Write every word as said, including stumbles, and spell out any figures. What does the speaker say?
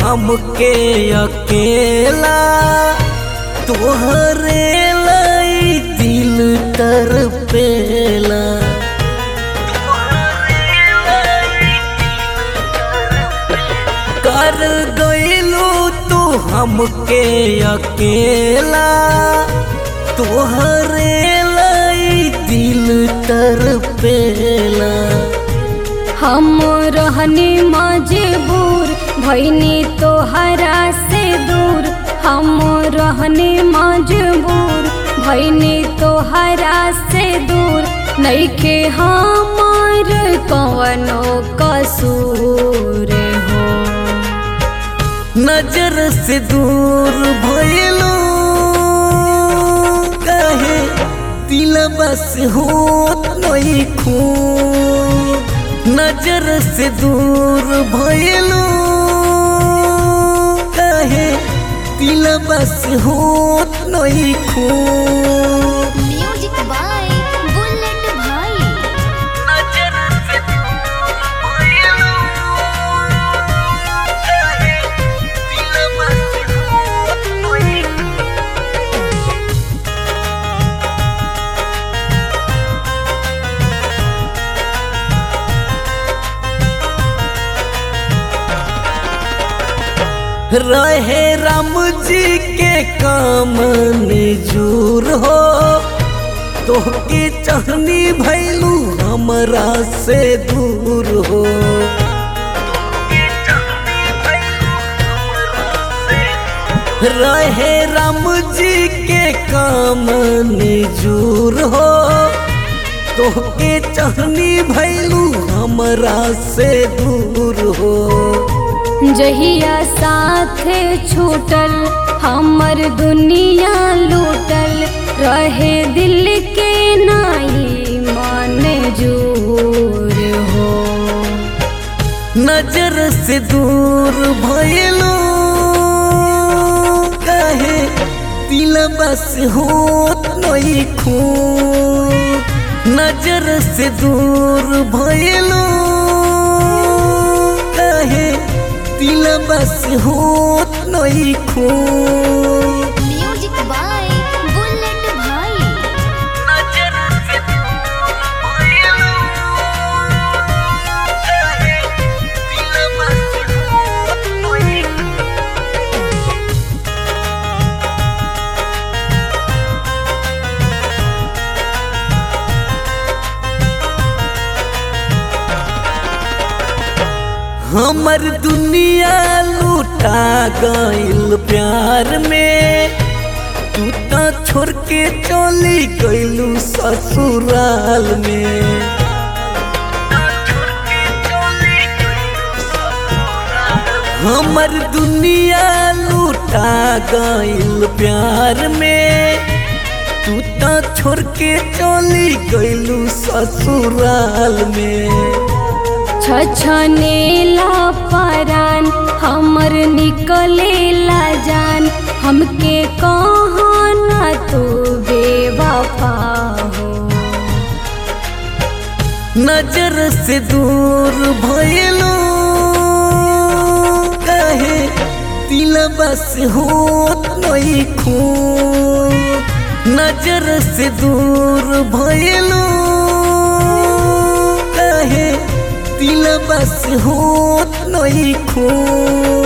हमके अकेला, तोहरे लाई दिल तरपेला। कर गइलू तू हमके अकेला, तोहरे लाई दिल तरपेला। हम रहनी मजबूर भइनी तोहरा से दूर, हम रहनी मजबूर भइनी तोहरा से दूर। नइखे हमार कवनो कसूर हो, नजर से दूर भइलू काहे दिल बस होत नहीं खून। नजर से दूर भइलू काहे दिल बस होत नहीं खून। म्यूजिक बाय बुलेट भाई। नजर से दूर भइलू काहे दिल बस होत नहीं रहे राम जी के काम निजूर हो, तोहके चाहनी भैलू हमरा से दूर हो। रहे राम जी के काम निजूर हो, तोहके चाहनी भैलू हमरा से दूर हो। जहिया साथ छूटल हमर दुनिया लूटल, रहे दिल के नाई मंजूर हो। नजर से दूर भइलू काहे दिल बस होत नहीं खून। नजर से दूर भइलू काहे दिल बस होत नहीं खून। म्यूजिक बाय बुलेट भाई। नजर से दूर भइलू काहे दिल बस होत नहीं हमर दुनिया लूटा गइल प्यार में, तू तो छोड़ के चली गइलू ससुराल में। हमर दुनिया लूटा गइल प्यार में, तू तो छोड़ के चली गइलू ससुराल में। छछनेला परान हमर निकलेला जान, हमके कहना तू बेवफा हो। नजर से दूर भइलू काहे दिल बस होत नहीं खून। नजर से दूर भइलू काहे दिल बस होत नहीं खून।